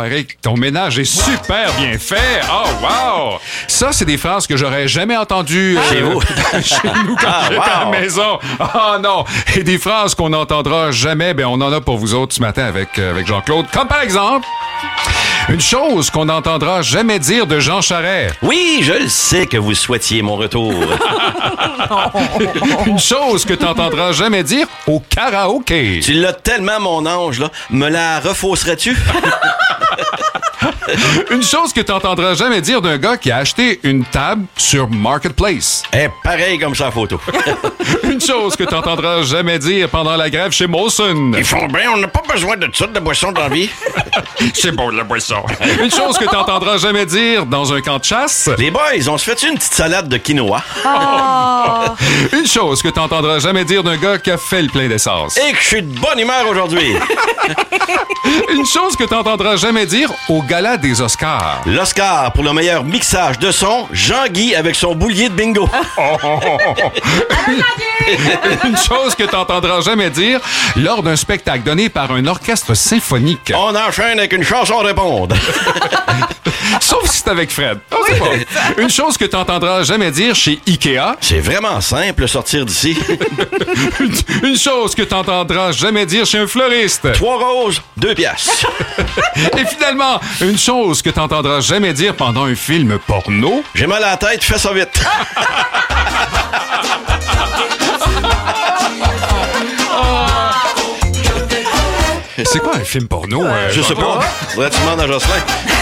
paraît que ton ménage est super bien fait. Oh, wow! Ça, c'est des phrases que j'aurais jamais entendues Chez vous? chez nous quand j'étais à la maison. Ah non! Et des phrases qu'on n'entendra jamais, ben on en a pour vous autres ce matin avec Jean-Claude. Comme par exemple, une chose qu'on n'entendra jamais dire de Jean Charest. Oui, je le sais que vous souhaitiez mon retour. Une chose que t'entendras jamais dire au karaoké. Tu l'as tellement, mon ange, là. Me la refausserais-tu? Une chose que t'entendras jamais dire d'un gars qui a acheté une table sur Marketplace. Pareil comme sa photo. Une chose que t'entendras jamais dire pendant la grève chez Molson. Ils font bien, on n'a pas besoin de ça, de boisson dans la vie. C'est bon, de la boisson. Une chose que t'entendras jamais dire dans un camp de chasse. Les boys, on se fait une petite salade de quinoa? Une chose que t'entendras jamais dire d'un gars qui a fait le plein d'essence. Et que je suis de bonne humeur aujourd'hui. Une chose que t'entendras jamais dire au gala des Oscars. L'Oscar pour le meilleur mixage de son, Jean-Guy avec son boulier de bingo. Une chose que t'entendras jamais dire lors d'un spectacle donné par un orchestre symphonique. On enchaîne avec une chanson répondre. Sauf si c'est avec Fred. On sait pas. Une chose que t'entendras jamais dire chez Ikea. C'est vraiment simple, sortir d'ici. Une chose que t'entendras jamais dire chez un fleuriste. 3 roses, 2 piastres. Et finalement, une chose que t'entendras jamais dire pendant un film porno. J'ai mal à la tête, fais ça vite. C'est quoi un film porno? Je sais pas. Faudrait que tu demandes à Jocelyn.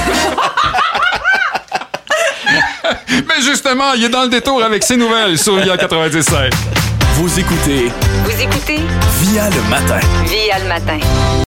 Mais justement, il est dans le détour avec ses nouvelles sur IA 97. Vous écoutez Vous écoutez Via le matin. Via le matin.